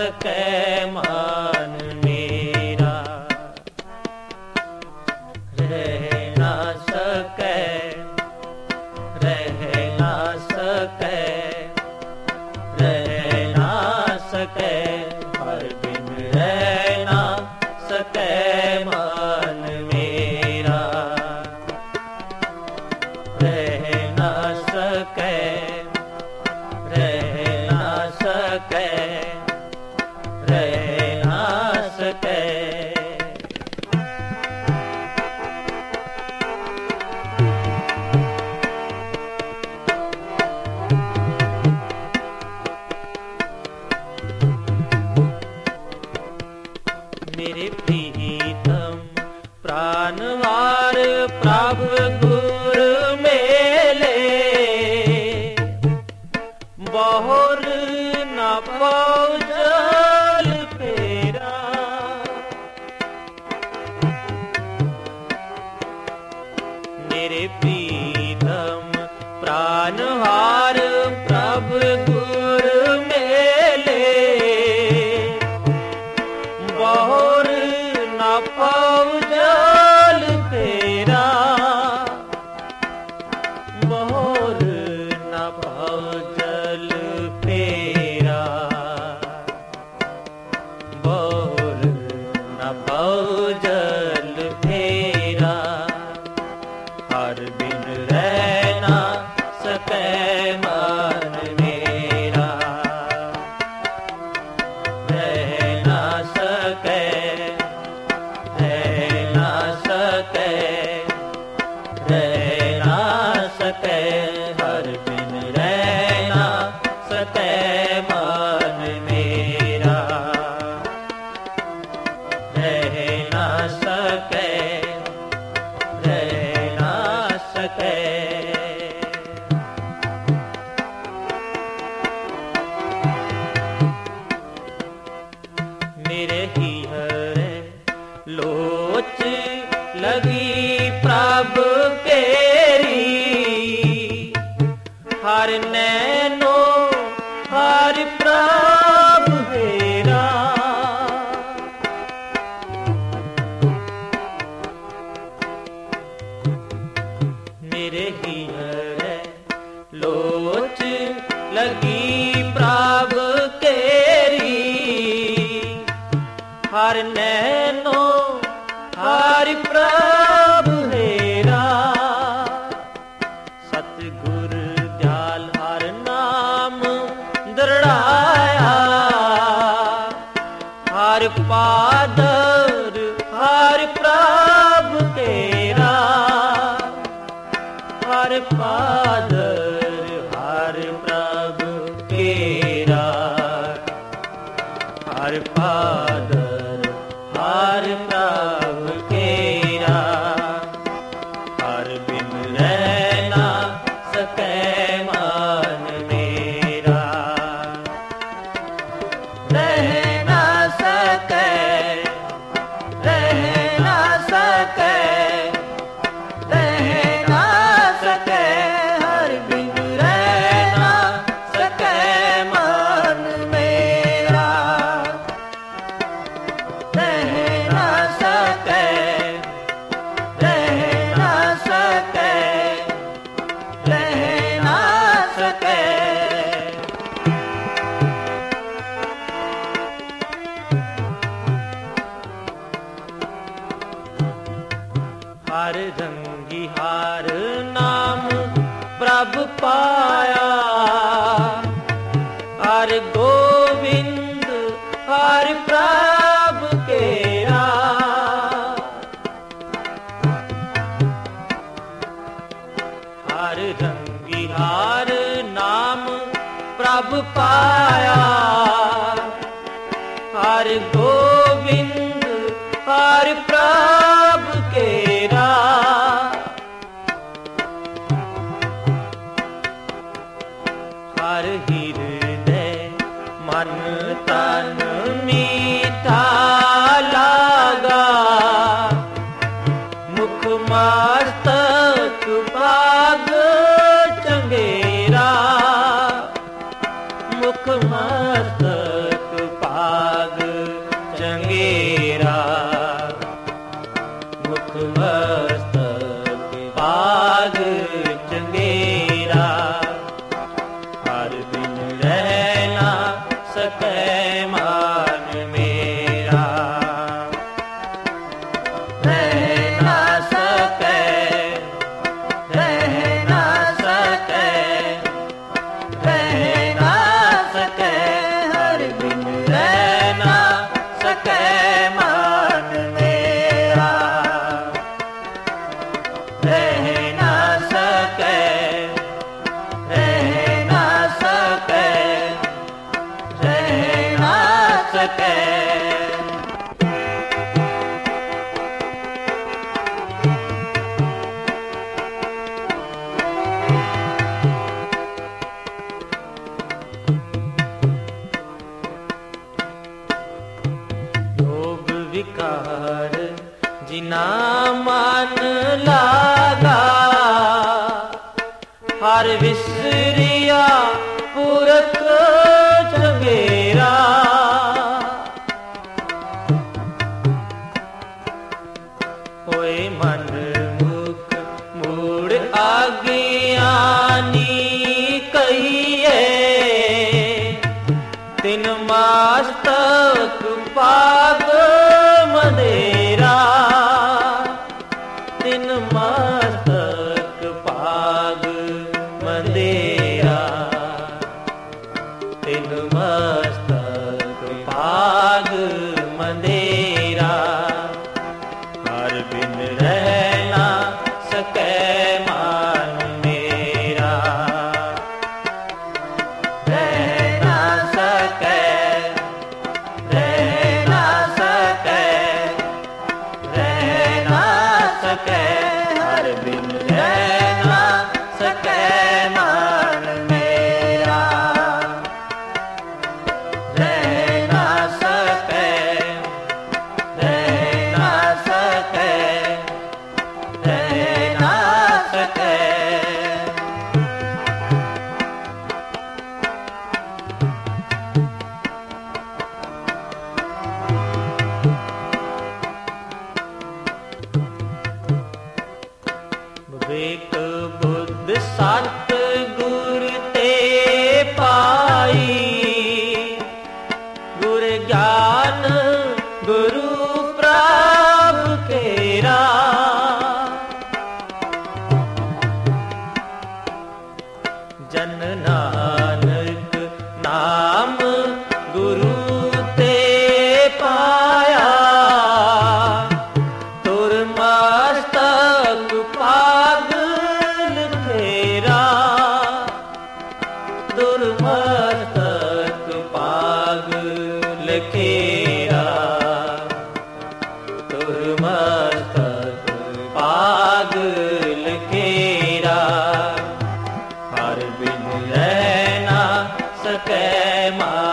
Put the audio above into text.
सके मान मेरा, रह ना सके, रह ना सके, रह ना सके, हर बिन रह ना सके मान मेरा, रह ना सके, रह ना सके, रह ना सके। मेरे प्रीतम प्राणवार प्रभु गुरु मेले, बहुर न पाऊ जल फेरा, मेरे प्रीतम प्राणवार प्रभु गुरु मेले, बहुर न पाऊ जल फेरा, बहुर न पाऊ जल फेरा, बहुर न पाऊ जल फेरा, हर बिन रह ना सके मान मेरा, रह ना सके, रह ना सके, रह ना सके, हर बिन रह ना सके मान मेरा, रह ना सके, रह ना सके। मेरे ही हरे लोच लगी प्रभु केरी, हर नैनो हर प्रभु हेरा, मेरे ही हरे लोच लगी प्रभु केरी, हर नैनो हर प्रभु हेरा, सतगुर दयाल हर नाम दृढ़ाया, हर पादर हर प्रभु तेरा, हर पादर हर प्रभु तेरा, हर पादर हर प्रभु तेरा, हर बिन रह ना सके मान मेरा, रह ना सके, रह ना सके, रह ना सके, हर बिन रह ना सके मान मेरा, रह ना सके, रह ना सके, रह ना सके। हर रंगी हार नाम प्रभु पाया, हर गोविंद हर प्रभु केरा, हर रंगी हार नाम प्रभु पाया, हर गोविंद हर प्रभु केरा, हर हृदय मन तन मीठा लागा, मुख मस्तक भाग चंगेरा, मुख मस्तक भाग विसरिया पुरख चंगेरा। होए मन मुख मूड़ आज्ञानी कहिए, तिन मस्तक पाग मदेरा। तिन मस्तक पाग मदेरा। तिन मस्तक पाग मदेरा। हर बिन रह ना सकै मान मेरा। रह ना सकै, रह ना सकै, रह ना सकै। हर बिन रह ना सकै मान मेरा। रह ना सकै, रह ना सकै, रह ना सकै। विवेक बुद्ध सत गुर ते पाई। गुर ज्ञान गुरु प्रभु केरा। जन नानक नाम गुरु ते पाया। तुर मस्तक पाग लखेरा। तुर मस्तक पाग लखेरा। तुर मस्तक पाग लखेरा। हर बिन रह ना सकै मान